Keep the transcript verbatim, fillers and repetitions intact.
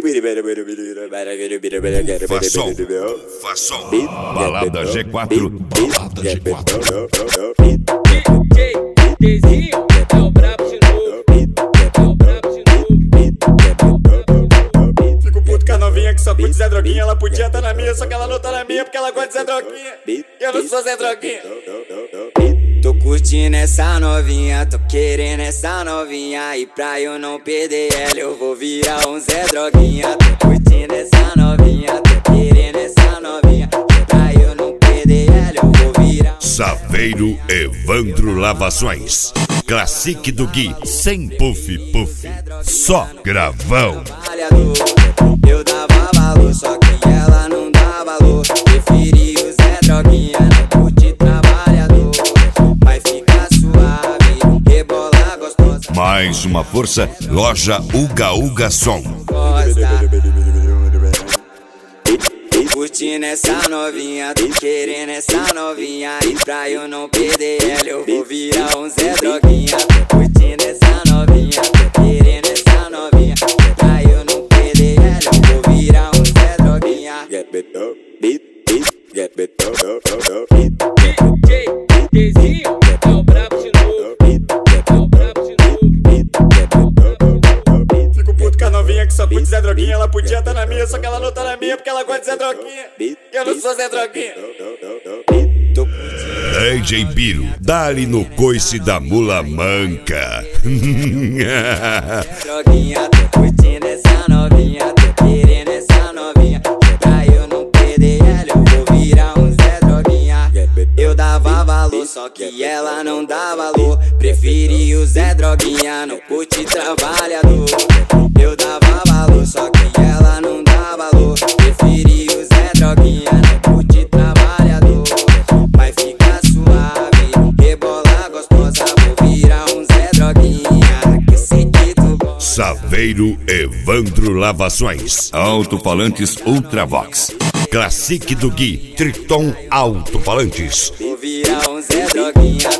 Façom, façom, balada G quatro, balada G quatro. D Jzinho é o brabo de novo, é o brabo de novo. Fico puto com a novinha que só curte Zé Droguinha. Ela podia tá na minha, só que ela não tá na minha porque ela gosta de Zé Droguinha. E eu não sou Zé Droguinha. Tô curtindo essa novinha, tô querendo essa novinha. E pra eu não perder ela eu vou virar um Zé Droguinha. Tô curtindo essa novinha, tô querendo essa novinha. E pra eu não perder ela eu vou virar um Saveiro Evandro Lavações, Classique do Gui, sem puff puff, só gravão. Eu dava valor, só que ela não dá valor. Preferi o Zé Droguinha, não curte trabalhador. Vai ficar suave, rebolar gostosa. Mais uma força, loja Uga Uga Som. Curtindo essa novinha, tô querendo essa novinha. E pra eu não perder ela eu vou virar um Zé Droguinha. Tô curtindo essa novinha, tô querendo essa novinha. E pra eu não perder ela eu vou virar um Zé Droguinha. D Jzinho é o brabo de novo, é o brabo de novo. Fico puto com a novinha que só curte Zé Droguinha. Ela podia tá na minha, só que ela não tá na minha porque ela gosta de Zé Droguinha. E eu não sou Zé Droguinha. D J Biro, dá-lhe no coice da mula manca. Droguinha, tô curtindo essa novinha, tô querendo essa novinha. Pra eu não perder ela eu vou virar um Zé Droguinha. Eu dava valor, só que ela não dá valor. Preferi o Zé Droguinha, não curte trabalhador. Eu dava valor, só que ela não dá valor. Preferi o Zé Droguinha, não curte trabalhador. Vai ficar suave, rebolar gostosa. Vou virar um Zé Droguinha, que sei que tu gosta. Saveiro Evandro Lavações, alto-falantes Ultravox, Classique do Gui, Triton Alto-falantes. Vou virar um Zé Droguinha,